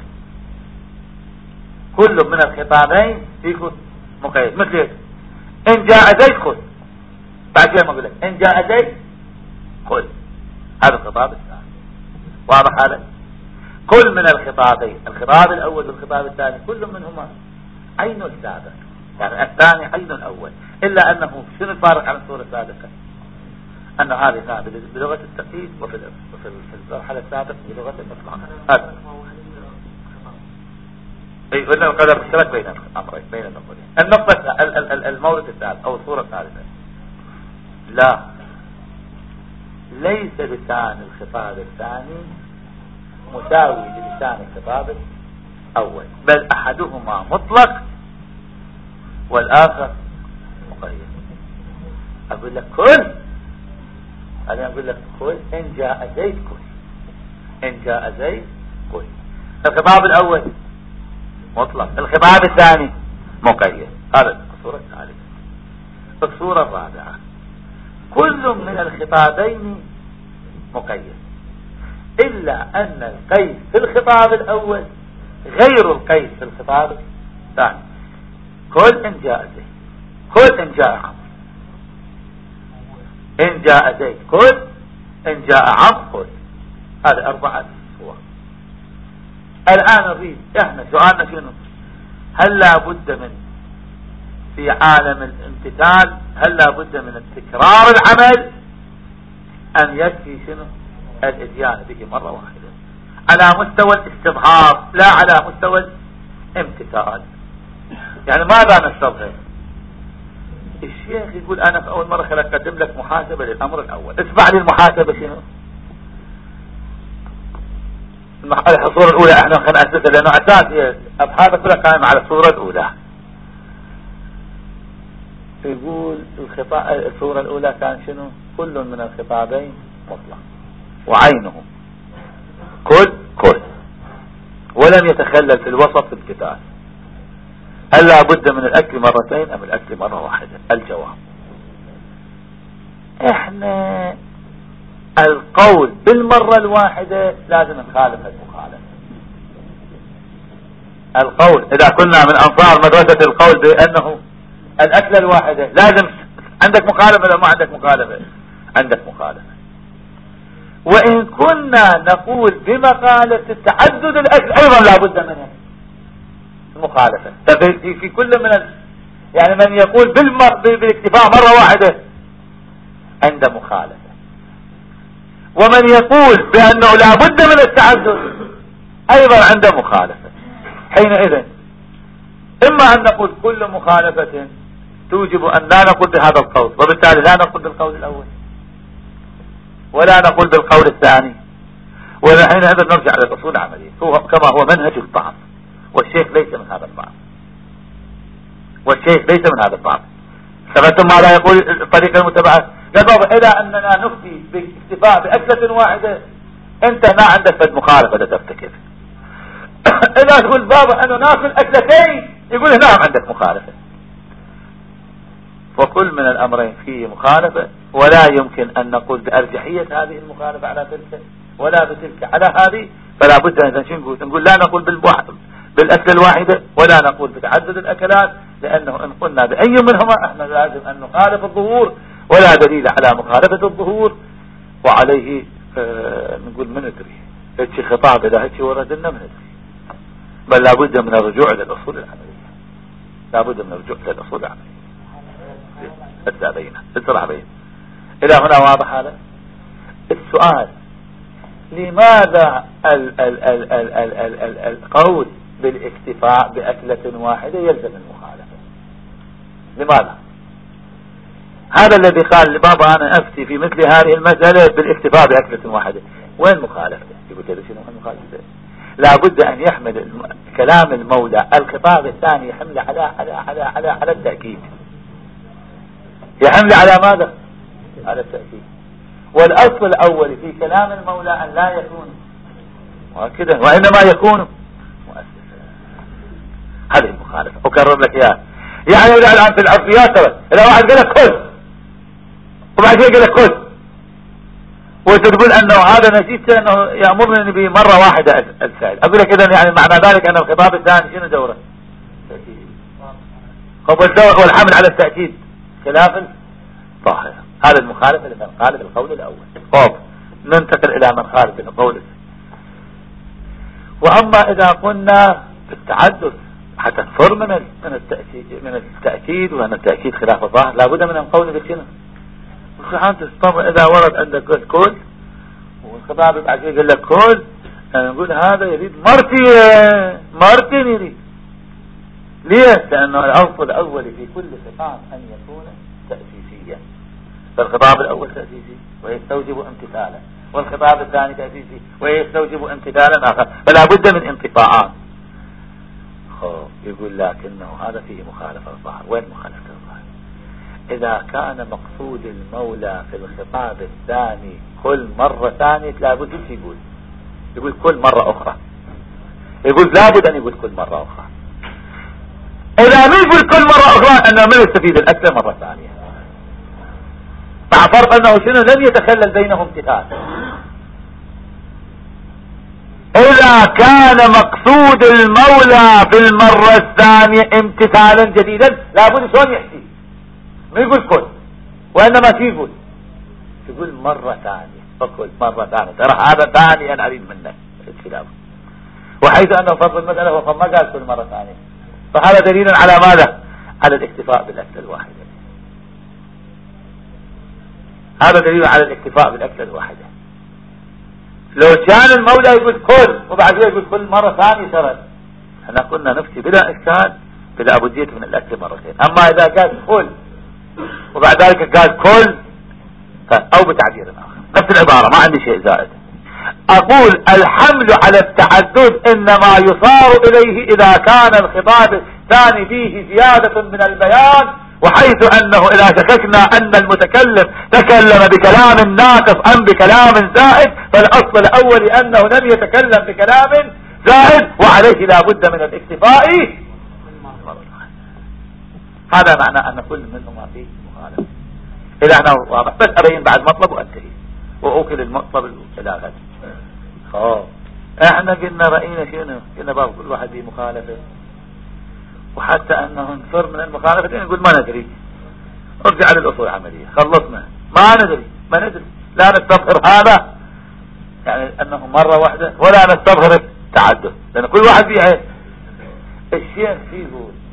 كل من الخطابين يكون مقيد. مثل إن جاء زيد خذ، بعد كده ما أقول لك إن جاء زيد خذ، هذا الخطاب الثاني. واضح هذا؟ كل من الخطابين، الخطاب الأول والخطاب الثاني، كل منهما عين السابق، يعني الثاني عين الأول، إلا أنه شنو الفارق عن الصورة السابقة؟ أن هذه ثابتة بلغة التقييد، وفي المرحلة السابقة بلغة الإطلاق. هذا أي قلنا القدر مشترك بين الأمرين، بين النقطتين. النقطة المورد الثالث أو الصورة الثالثة، لا، ليس لسان الخطاب الثاني مساوي للسان الخطاب الأول، بل أحدهما مطلق والآخر مقيد. أقول لك كل، أنا أقول لك كل إن جاء زيد كل، إن جاء زيد كل. الخطاب الأول مطلق، الخطاب الثاني مقيد. هذا الصورة الثالثة. الصورة الرابعة كل من الخطابين مقيد، إلا أن القيد في الخطاب الأول غير القيد في الخطاب الثاني. كل إن جاء زيد، كل إن جاء عمرو، إن جاء زيد كل، إن جاء عمرو كل. هذه 4 صور. الآن نريد احنا سؤالنا شنو؟ هل لا بد من في عالم الامتثال، هل لا بد من تكرار العمل أم يكفي شنو الاتيان به مرة واحدة على مستوى الاستظهار لا على مستوى الامتثال؟ يعني ماذا نستظهر؟ الشيخ يقول أنا في أول مرة خلق أقدم لك محاسبة للأمر الأول. اسمع لي المحاسبة شنو؟ الصورة الأولى احنا خلينا نأسسها لأنه أساس أبحاث كلها قائمة على الصورة الأولى. يقول الصورة الأولى كان شنو؟ كل من الخطابين مطلق وعينه كل ولم يتخلل في الوسط في الكتاب. هل لا بد من الأكل مرتين أم الأكل مرة واحدة؟ الجواب احنا القول بالمرة الواحدة لازم نخالف المخالفة. القول إذا كنا من أنصار مدرسة القول بأنه الأكلة الواحدة لازم عندك مخالفة ولا ما عندك مخالفة؟ عندك مخالفة. وإن كنا نقول بمقالة تعدد الأكل أيضا لا بد منها المخالفة. في كل من يعني من يقول بالاكتفاء مرة واحدة عند مخالفة، ومن يقول بأنه لا بد من التعدد أيضا عند مخالفة. حينئذ إما أن نقول كل مخالفة توجب أن لا نقول بهذا القول، وبالتالي لا نقول بالقول الأول ولا نقول بالقول الثاني، وحينئذ نرجع للأصول العملية كما هو منهج البعض، والشيخ ليس من هذا البعض، والشيخ ليس من هذا البعض. سمعتم ماذا يقول الطريقة المتبعة؟ قال إذا أننا نفتي باكتفاء بأكلة واحدة أنت ما عندك فد مخالفة لترتكب. إذا تقول بابا أنه ناكل أكلتين يقول نعم عندك مخالفة. وكل من الأمرين فيه مخالفة، ولا يمكن أن نقول بأرجحية هذه المخالفة على تلك ولا بتلك على هذه. فلا بد أن نقول لا نقول بالأكل الواحدة ولا نقول بتعدد الأكلات، لأنه إن قلنا بأي منهما احنا لازم أن نخالف الظهور، ولا دليل على مخالفة الظهور. وعليه نقول من ندري هيك خطاب إذا هيك ورد لنا من ندري، بل لا بد من الرجوع للأصول العملية، لا بد من الرجوع للأصول العملية. اسرع بين إلى هنا واضح هذا السؤال. لماذا القول بالاكتفاء بأكلة واحدة يلزم المخالفة؟ لماذا؟ هذا الذي قال لبابا أنا أفتي في مثل هذه المسألة بالاكتفاء بأكلة واحدة، وين مخالفته؟ يقول كذا شنو المخالفة؟ لا بد أن يحمل كلام المولى الخطاب الثاني يحمل على التأكيد. يحمل على ماذا؟ على التأكيد. والأصل الأول في كلام المولى أن لا يكون مؤكدا وإنما يكون مؤسسا. هذه المخالفة أكرر لك إياها. يعني الآن في العرفيات ترى إذا واحد قال لك كل وبعد كده قال لك كل وتقول أنه هذا نسيت أنه يأمرني بمرة واحدة الفعل، أقول لك إذن يعني معنى ذلك أن الخطاب الثاني شنو دوره؟ تأكيد. والحمل على التأكيد خلاف الظاهر. هذا المخالفة لمن قال بالقول الأول. طب ننتقل إلى من قال بالقول الثاني. وأما إذا قلنا بالتعدد حتى نفر من التأكيد وأن التأكيد خلاف الظاهر لابد من القول بالشنو؟ طبعا إذا ورد عندك كل والخطاب بعد يقول لك كل، نقول هذا يريد مرتين يريد. ليه؟ لأنه الأصل الأول في كل خطاب أن يكون تأسيسيا، فالخطاب الأول تأسيسي ويستوجب امتثالا، والخطاب الثاني تأسيسي ويستوجب امتثالا آخر، فلا بد من انطفاءات. يقول لكنه هذا فيه مخالفة الظاهر. وين مخالفة الظاهر؟ إذا كان مقصود المولى في الخطاب الثاني كل مرة ثانية لابد يقول كل مرة أخرى، يقول لابد أن يقول كل مرة أخرى. إذا ما يقول كل مرة أخرى أنه ما يستفيد الأكل مرة ثانية، مع فرق أنه شنو لم يتخلل بينهم امتثال. إذا إذا كان مقصود المولى في المرة الثانية امتثالا جديدا لابد شلون يحكي؟ ما يقول كل، وإنما شو يقول مرة ثانية، فكل مرة ثانية، ترى هذا ثاني أنا أريد منك الخلاف، وحيث أنه فضل المسألة هو ما قال كل مرة ثانية، فهذا دليل على ماذا؟ على الاكتفاء بالأكلة الواحدة. هذا دليل على الاكتفاء بالأكلة الواحدة. لو كان المولى يقول كل وبعد يقول كل مرة ثانية شرط، احنا كنا نفتي بلا إشكال بلا أبدية من الأكل مرتين. أما إذا قال كل وبعد ذلك قال كل أو بتعبير آخر نفس العبارة ما عندي شيء زائد، أقول الحمل على التعدد إنما يصار إليه إذا كان الخطاب الثاني فيه زيادة من البيان، وحيث أنه إذا شككنا أن المتكلم تكلم بكلام ناقص أم بكلام زائد، فالأصل الأول أنه لم يتكلم بكلام زائد، وعليه لا بد من الاكتفاء. هذا معنى أن كل منهما فيه مخالفة. إلى أنه واضح، بس أبين بعد مطلب وأنتهي وأوكل المطلب إلى غد. احنا قلنا رأينا شنو؟ قلنا بقى كل واحد فيه مخالفة، وحتى أنه نفر من المخالفة نقول ما ندري، ارجع للأصول العملية، خلصنا ما ندري لا نستظهر هذا يعني أنه مرة واحدة، ولا نستظهر التعدد، لأن كل واحد فيه عين. الشيخ فيه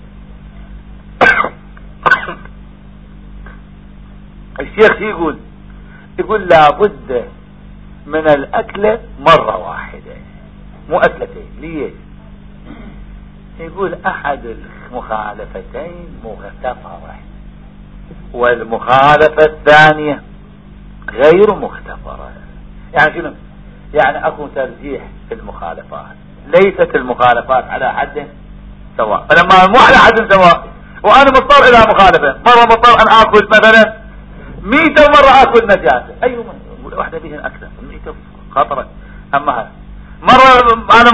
الشيخ يقول لابد من الأكلة مرة واحدة مو أكلتين. ليش؟ يقول أحد المخالفتين مغتفرة والمخالفة الثانية غير مغتفرة. يعني شنو؟ يعني أكو ترجيح في المخالفات، ليست المخالفات على حد سواء، فلما مو على حد سواء وأنا مضطر إلى مخالفة، مرة مضطر أن أكل مثلا 100 مرة أكل نجاسة، أي واحدة فيهن أكثر 100 خطرة. أما هذا مرة أنا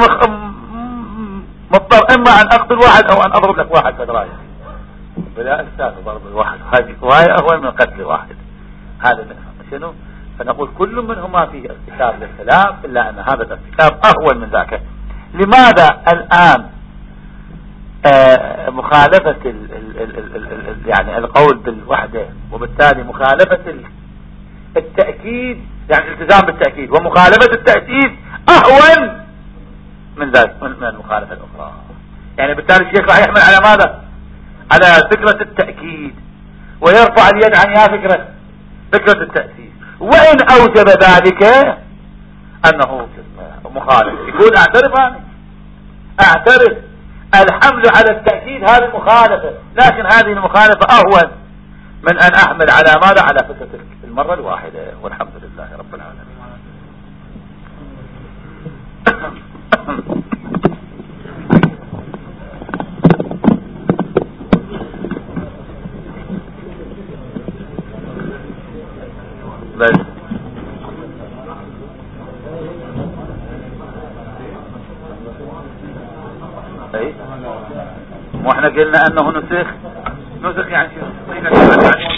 مضطر إما أن أقتل واحد أو أن أضرب لك واحد فدراية، بلا أستاذ ضرب الواحد هذه أهون من قتل واحد. هذا منهم شنو؟ فنقول كل منهما فيه ارتكاب للخلاف، إلا أن هذا الارتكاب أهون من ذاك. لماذا الآن مخالفة يعني القول بالوحدة، وبالتالي مخالفة التأكيد يعني الالتزام بالتأكيد، ومخالفة التأكيد أهون من ذلك من المخالفة الأخرى. يعني بالتالي الشيخ راح يحمل على ماذا؟ على فكرة التأكيد، ويرفع اليد عن فكرة التأسيس، وإن أوجب ذلك أنه مخالف يقول أعترف الحمل على التأكيد هذه المخالفة، لكن هذه المخالفة أهون من أن أحمل على ماذا؟ على فكرة المرة الواحدة. والحمد لله رب العالمين. بس واحنا قلنا انه نسخ يعني